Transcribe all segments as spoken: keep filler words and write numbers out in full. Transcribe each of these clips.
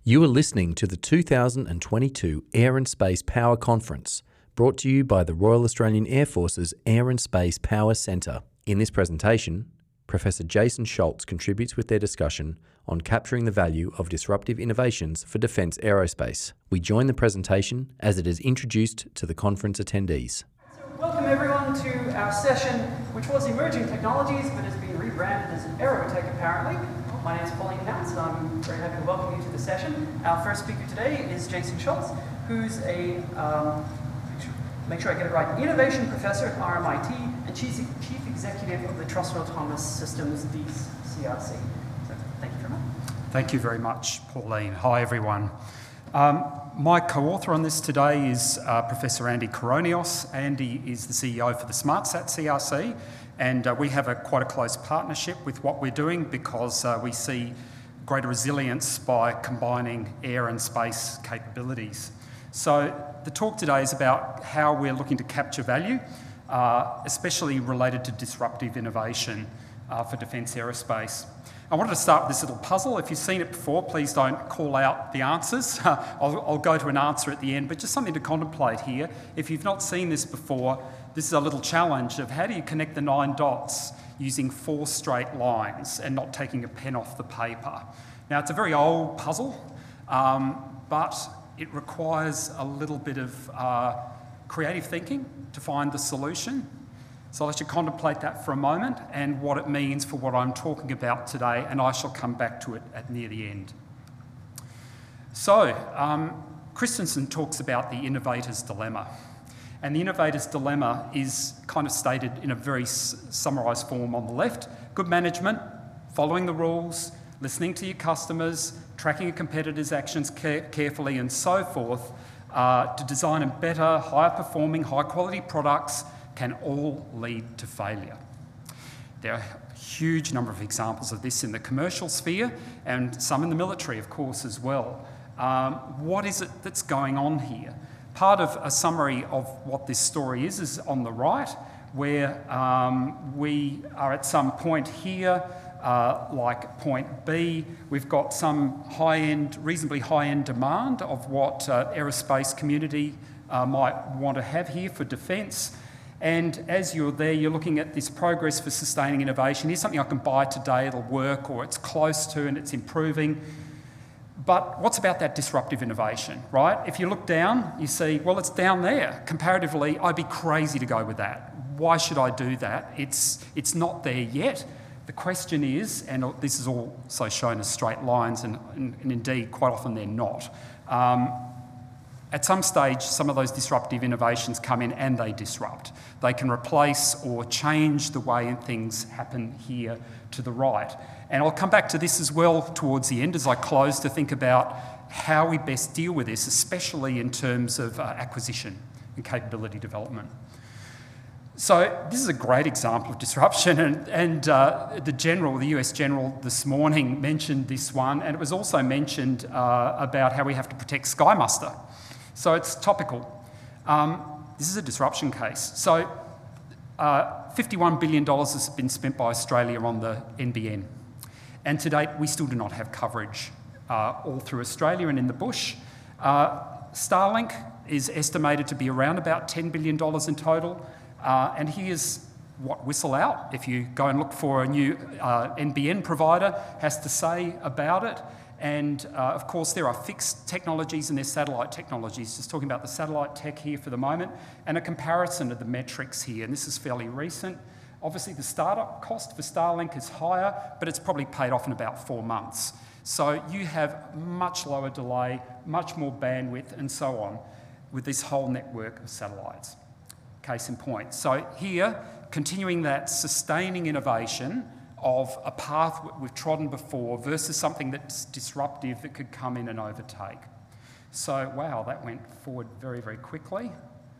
You are listening to the two thousand twenty-two Air and Space Power Conference, brought to you by the Royal Australian Air Force's Air and Space Power Centre. In this presentation, Professor Jason Schultz contributes with their discussion on capturing the value of disruptive innovations for defence aerospace. We join the presentation as it is introduced to the conference attendees. So welcome everyone to our session, which was Emerging Technologies, but has been rebranded as Aerotech apparently. My name is Pauline Nance, and I'm very happy to welcome you to the session. Our first speaker today is Jason Schultz, who's a, um, make sure I get it right, Innovation Professor at R M I T and Chief, Chief Executive of the Trusted Autonomous Systems, D C R C. So thank you very much. Thank you very much, Pauline. Hi, everyone. Um, my co-author on this today is uh, Professor Andy Koronios. Andy is the C E O for the SmartSat C R C, and uh, we have a quite a close partnership with what we're doing because uh, we see greater resilience by combining air and space capabilities. So the talk today is about how we're looking to capture value, uh, especially related to disruptive innovation uh, for defence aerospace. I wanted to start with this little puzzle. If you've seen it before, please don't call out the answers. I'll, I'll go to an answer at the end, but just something to contemplate here. If you've not seen this before, this is a little challenge of how do you connect the nine dots using four straight lines and not taking a pen off the paper. Now, it's a very old puzzle, um, but it requires a little bit of uh, creative thinking to find the solution. So I'll let you contemplate that for a moment and what it means for what I'm talking about today, and I shall come back to it at near the end. So, um, Christensen talks about the innovator's dilemma. And the innovator's dilemma is kind of stated in a very summarised form on the left. Good management, following the rules, listening to your customers, tracking your competitors' actions care carefully and so forth, uh, to design a better, higher performing, high quality products can all lead to failure. There are a huge number of examples of this in the commercial sphere and some in the military, of course, as well. Um, what is it that's going on here? Part of a summary of what this story is is on the right, where um, we are at some point here, uh, like point B. We've got some high-end, reasonably high-end demand of what uh, aerospace community uh, might want to have here for defence. And as you're there, you're looking at this progress for sustaining innovation. Here's something I can buy today, it'll work, or it's close to and it's improving. But what's about that disruptive innovation, right? If you look down, you see, well, it's down there. Comparatively, I'd be crazy to go with that. Why should I do that? It's, it's not there yet. The question is, and this is also shown as straight lines, and, and, and indeed, quite often they're not. Um, At some stage, some of those disruptive innovations come in and they disrupt. They can replace or change the way things happen here to the right. And I'll come back to this as well towards the end as I close to think about how we best deal with this, especially in terms of uh, acquisition and capability development. So this is a great example of disruption, and, and uh, the General, the U S General this morning mentioned this one, and it was also mentioned uh, about how we have to protect Skymuster. So it's topical. Um, this is a disruption case. So uh, fifty-one billion dollars has been spent by Australia on the N B N. And to date, we still do not have coverage uh, all through Australia and in the bush. Uh, Starlink is estimated to be around about ten billion dollars in total. Uh, and here's what Whistle Out, if you go and look for a new uh, N B N provider, has to say about it. And uh, of course, there are fixed technologies and there's satellite technologies. Just talking about the satellite tech here for the moment, and a comparison of the metrics here. And this is fairly recent. Obviously, the startup cost for Starlink is higher, but it's probably paid off in about four months. So you have much lower delay, much more bandwidth, and so on, with this whole network of satellites. Case in point. So here, continuing that sustaining innovation of a path we've trodden before versus something that's disruptive that could come in and overtake. So, wow, that went forward very, very quickly.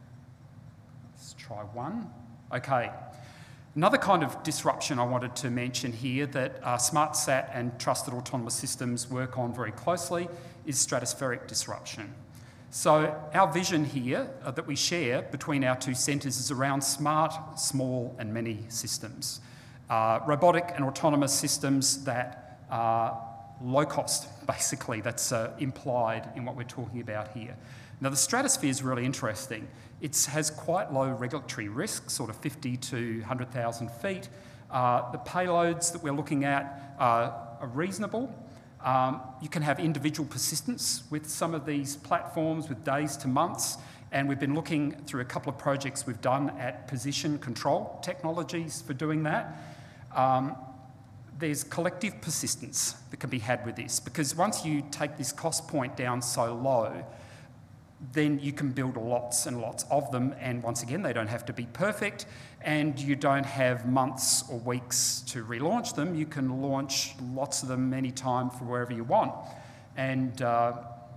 Let's try one. Okay. Another kind of disruption I wanted to mention here that uh, SmartSat and Trusted Autonomous Systems work on very closely is stratospheric disruption. So our vision here uh, that we share between our two centres is around smart, small and many systems. Uh, robotic and autonomous systems that uh, low cost, basically, that's uh, implied in what we're talking about here. Now, the stratosphere is really interesting. It has quite low regulatory risk, sort of fifty to one hundred thousand feet. Uh, the payloads that we're looking at are, are reasonable. Um, you can have individual persistence with some of these platforms with days to months, and we've been looking through a couple of projects we've done at position control technologies for doing that. Um, there's collective persistence that can be had with this, because once you take this cost point down so low, then you can build lots and lots of them, and once again, they don't have to be perfect, and you don't have months or weeks to relaunch them. You can launch lots of them anytime from wherever you want. And uh,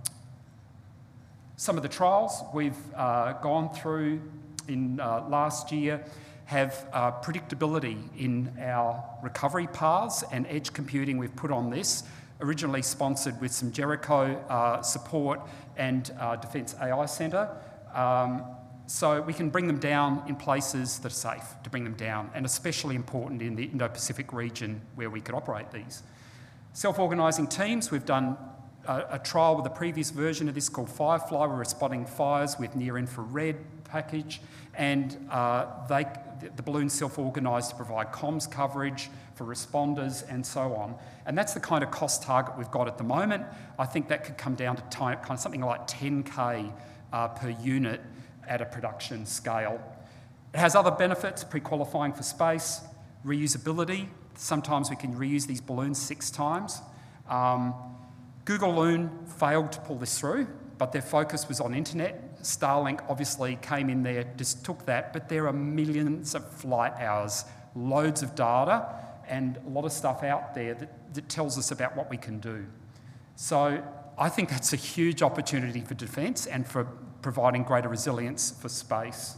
some of the trials we've uh, gone through in uh, last year have uh, predictability in our recovery paths and edge computing we've put on this, originally sponsored with some Jericho uh, support and uh, Defence A I Centre. Um, so we can bring them down in places that are safe to bring them down, and especially important in the Indo-Pacific region where we could operate these. Self-organising teams, we've done a, a trial with a previous version of this called Firefly. We were spotting fires with near-infrared package, and uh, they, the balloons self-organised to provide comms coverage for responders and so on. And that's the kind of cost target we've got at the moment. I think that could come down to time, kind of something like ten K uh, per unit at a production scale. It has other benefits: pre-qualifying for space, reusability. Sometimes we can reuse these balloons six times. Um, Google Loon failed to pull this through, but their focus was on internet. Starlink obviously came in there, just took that, but there are millions of flight hours, loads of data, and a lot of stuff out there that, that tells us about what we can do. So I think that's a huge opportunity for defence and for providing greater resilience for space.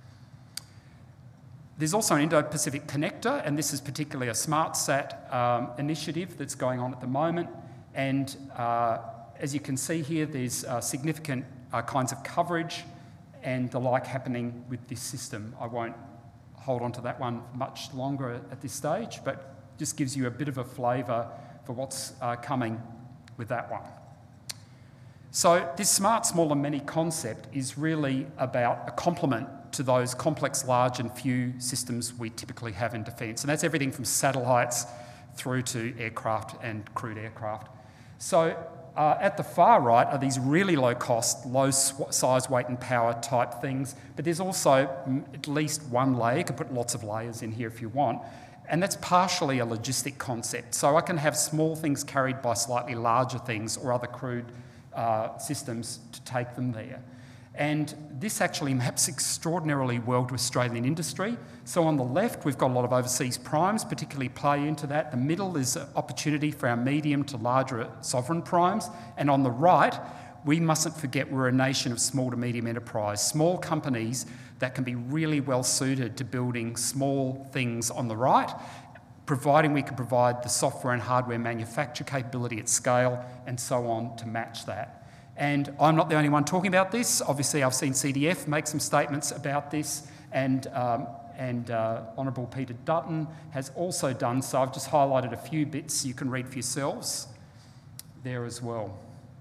There's also an Indo-Pacific connector, and this is particularly a SmartSat um, initiative that's going on at the moment. And uh, as you can see here, there's uh, significant uh, kinds of coverage and the like happening with this system. I won't hold on to that one much longer at this stage, but just gives you a bit of a flavour for what's uh, coming with that one. So this smart, small and many concept is really about a complement to those complex, large and few systems we typically have in defence. And that's everything from satellites through to aircraft and crewed aircraft. So uh, at the far right are these really low cost, low size, weight and power type things, but there's also at least one layer. You can put lots of layers in here if you want, and that's partially a logistic concept. So I can have small things carried by slightly larger things or other crewed uh, systems to take them there. And this actually maps extraordinarily well to Australian industry. So on the left, we've got a lot of overseas primes, particularly play into that. The middle is an opportunity for our medium to larger sovereign primes. And on the right, we mustn't forget we're a nation of small to medium enterprise, small companies that can be really well suited to building small things on the right, providing we can provide the software and hardware manufacture capability at scale and so on to match that. And I'm not the only one talking about this. Obviously, I've seen C D F make some statements about this, and, um, and uh, Honourable Peter Dutton has also done so. I've just highlighted a few bits you can read for yourselves there as well.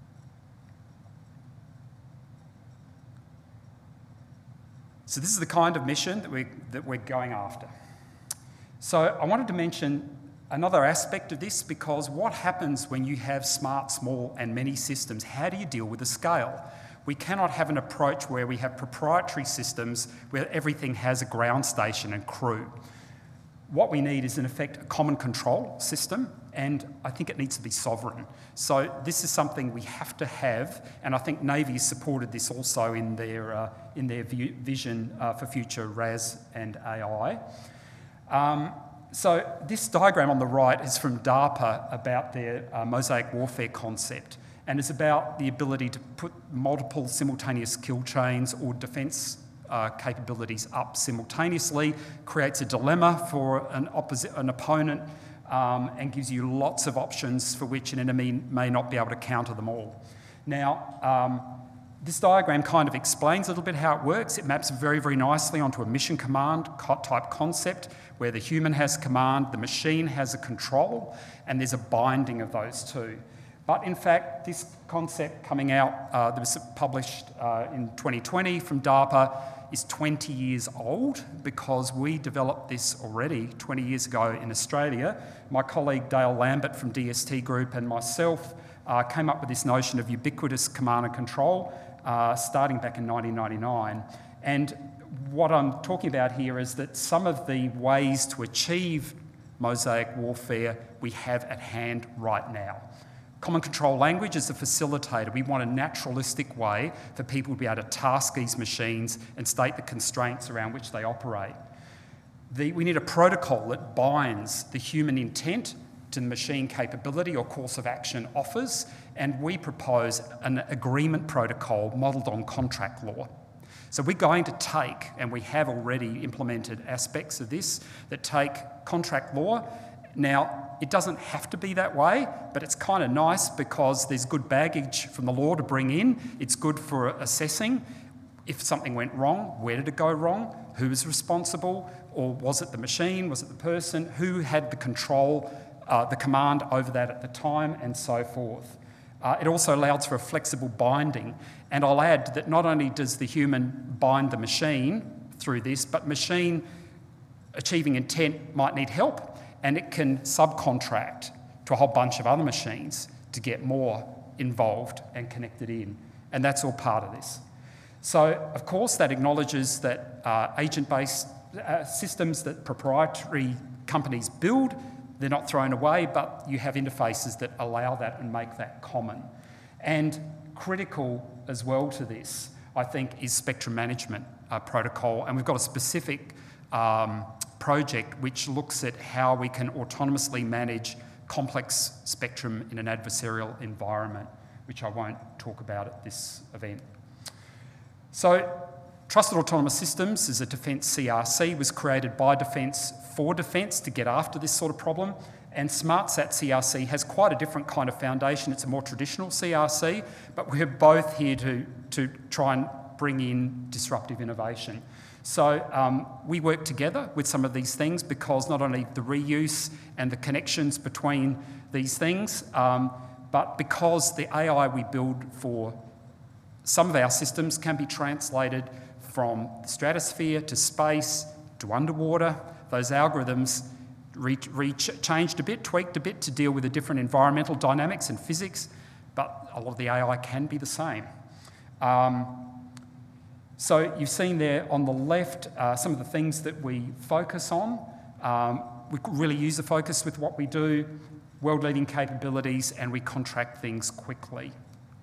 So this is the kind of mission that, we, that we're going after. So I wanted to mention another aspect of this, because what happens when you have smart, small and many systems? How do you deal with the scale? We cannot have an approach where we have proprietary systems where everything has a ground station and crew. What we need is, in effect, a common control system, and I think it needs to be sovereign. So this is something we have to have, and I think Navy has supported this also in their, uh, in their vision uh, for future R A S and A I. Um, So this diagram on the right is from DARPA about their uh, mosaic warfare concept, and it's about the ability to put multiple simultaneous kill chains or defence uh, capabilities up simultaneously, creates a dilemma for an, opposi- an opponent um, and gives you lots of options for which an enemy may not be able to counter them all. Now, um, This diagram kind of explains a little bit how it works. It maps very, very nicely onto a mission command type concept where the human has command, the machine has a control, and there's a binding of those two. But in fact, this concept coming out uh, that was published uh, in twenty twenty from DARPA is twenty years old, because we developed this already twenty years ago in Australia. My colleague Dale Lambert from D S T Group and myself uh, came up with this notion of ubiquitous command and control uh, starting back in nineteen ninety-nine. And what I'm talking about here is that some of the ways to achieve mosaic warfare we have at hand right now. Common control language is a facilitator. We want a naturalistic way for people to be able to task these machines and state the constraints around which they operate. The, we need a protocol that binds the human intent to the machine capability or course of action offers, and we propose an agreement protocol modelled on contract law. So we're going to take, and we have already implemented aspects of this, that take contract law. Now, it doesn't have to be that way, but it's kind of nice because there's good baggage from the law to bring in. It's good for assessing if something went wrong, where did it go wrong, who was responsible, or was it the machine, was it the person, who had the control, uh, the command over that at the time, and so forth. Uh, it also allows for a flexible binding. And I'll add that not only does the human bind the machine through this, but machine achieving intent might need help, and it can subcontract to a whole bunch of other machines to get more involved and connected in. And that's all part of this. So, of course, that acknowledges that uh, agent-based uh, systems that proprietary companies build, they're not thrown away, but you have interfaces that allow that and make that common. And critical as well to this, I think, is spectrum management uh, protocol. And we've got a specific um, project which looks at how we can autonomously manage complex spectrum in an adversarial environment, which I won't talk about at this event. So, Trusted Autonomous Systems is a defence C R C, was created by Defence for Defence to get after this sort of problem, and SmartSat C R C has quite a different kind of foundation. It's a more traditional C R C, but we're both here to, to try and bring in disruptive innovation. So um, we work together with some of these things because not only the reuse and the connections between these things, um, but because the A I we build for some of our systems can be translated from the stratosphere to space to underwater. Those algorithms re re changed a bit, tweaked a bit to deal with the different environmental dynamics and physics, but a lot of the A I can be the same. Um, So you've seen there on the left uh, some of the things that we focus on. Um, we really use the focus with what we do, world-leading capabilities, and we contract things quickly.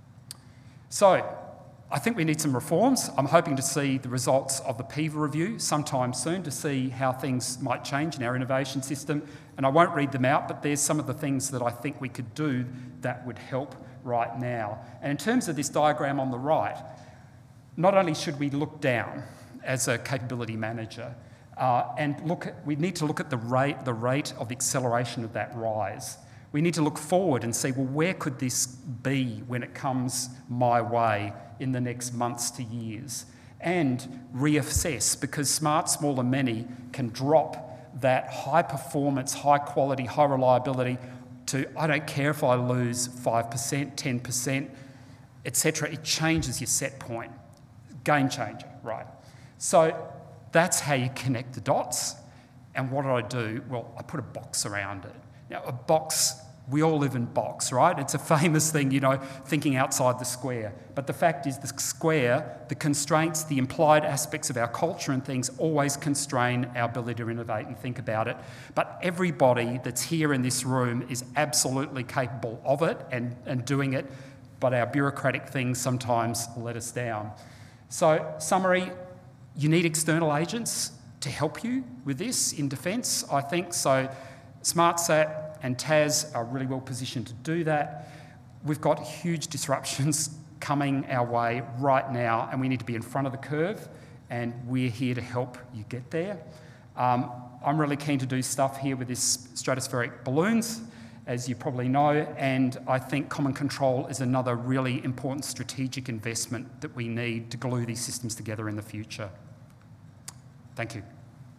So I think we need some reforms. I'm hoping to see the results of the PIVA review sometime soon to see how things might change in our innovation system. And I won't read them out, but there's some of the things that I think we could do that would help right now. And in terms of this diagram on the right, not only should we look down as a capability manager, uh, and look at, we need to look at the rate, the rate of the acceleration of that rise. We need to look forward and see, well, where could this be when it comes my way in the next months to years? And reassess, because smart, small and many can drop that high performance, high quality, high reliability to, I don't care if I lose five percent, ten percent, et cetera. It changes your set point. Game changer, right? So that's how you connect the dots. And what do I do? Well, I put a box around it. Now, a box, we all live in box, right? It's a famous thing, you know, thinking outside the square. But the fact is the square, the constraints, the implied aspects of our culture and things always constrain our ability to innovate and think about it. But everybody that's here in this room is absolutely capable of it and, and doing it, but our bureaucratic things sometimes let us down. So, summary, you need external agents to help you with this in defence, I think. So, SmartSat and T A S are really well positioned to do that. We've got huge disruptions coming our way right now, and we need to be in front of the curve, and we're here to help you get there. Um, I'm really keen to do stuff here with this stratospheric balloons, as you probably know, and I think common control is another really important strategic investment that we need to glue these systems together in the future. Thank you.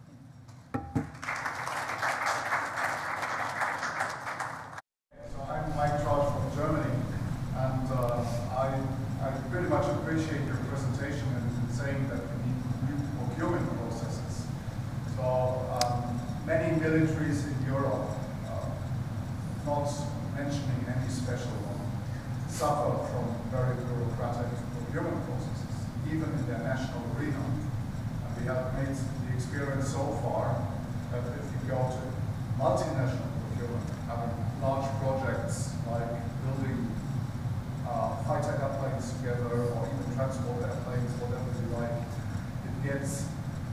So I'm Mike Trout from Germany, and uh, I, I pretty much appreciate your presentation and saying that we need new procurement processes. So um, many militaries in Europe, uh, not mentioning any special one, suffer from very bureaucratic procurement processes, even in their national arena. And we have made the experience so far that if we go to multinational procurement, having large projects like building uh, fighter airplanes together or even transport airplanes, whatever you like, it gets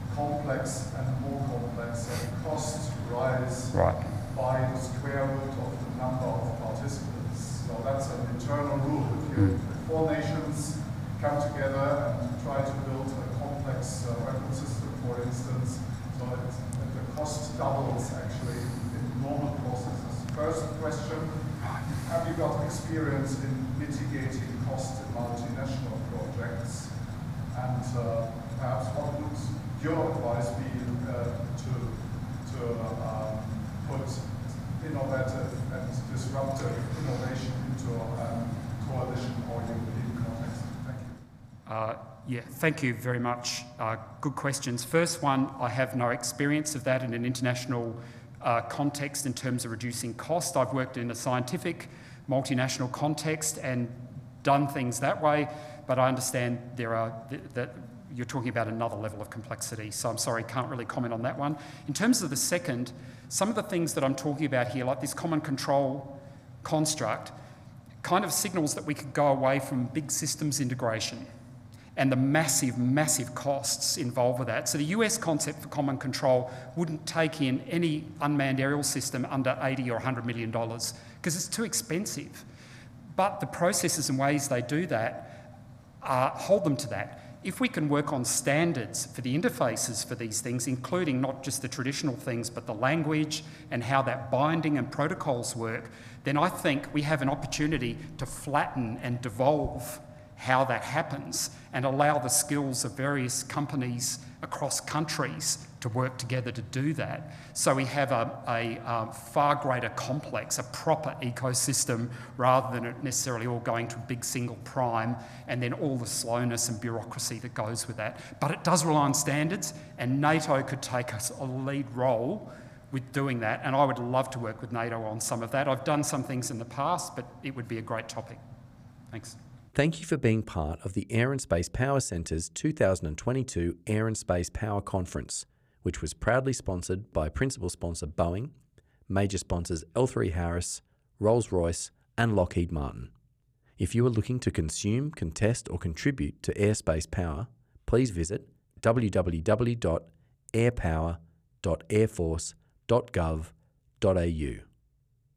complex and more complex, and costs rise Right. by the square root of the number of participants. So that's an internal rule. If, you, if four nations come together and try to build a complex uh, weapon system, for instance, so that the cost doubles actually in normal processes. First question, have you got experience in mitigating costs in multinational projects? And uh, perhaps what would your advice be uh, to, to um, put innovative and disruptive innovation into a coalition or European context? Thank you. Uh, yeah, thank you very much. Uh, good questions. First one, I have no experience of that in an international uh, context in terms of reducing cost. I've worked in a scientific, multinational context and done things that way, but I understand there are th that you're talking about another level of complexity, so I'm sorry, can't really comment on that one. In terms of the second, some of the things that I'm talking about here, like this common control construct, kind of signals that we could go away from big systems integration and the massive, massive costs involved with that. So the U S concept for common control wouldn't take in any unmanned aerial system under eighty or one hundred million dollars because it's too expensive. But the processes and ways they do that uh, hold them to that. If we can work on standards for the interfaces for these things, including not just the traditional things, but the language and how that binding and protocols work, then I think we have an opportunity to flatten and devolve how that happens and allow the skills of various companies across countries to work together to do that. So we have a, a, a far greater complex, a proper ecosystem, rather than it necessarily all going to a big single prime and then all the slowness and bureaucracy that goes with that. But it does rely on standards, and NATO could take us a lead role with doing that, and I would love to work with NATO on some of that. I've done some things in the past, but it would be a great topic. Thanks. Thank you for being part of the Air and Space Power Centre's two thousand twenty-two Air and Space Power Conference, which was proudly sponsored by principal sponsor Boeing, major sponsors L three Harris, Rolls-Royce and Lockheed Martin. If you are looking to consume, contest or contribute to airspace power, please visit w w w dot airpower dot airforce dot gov dot a u.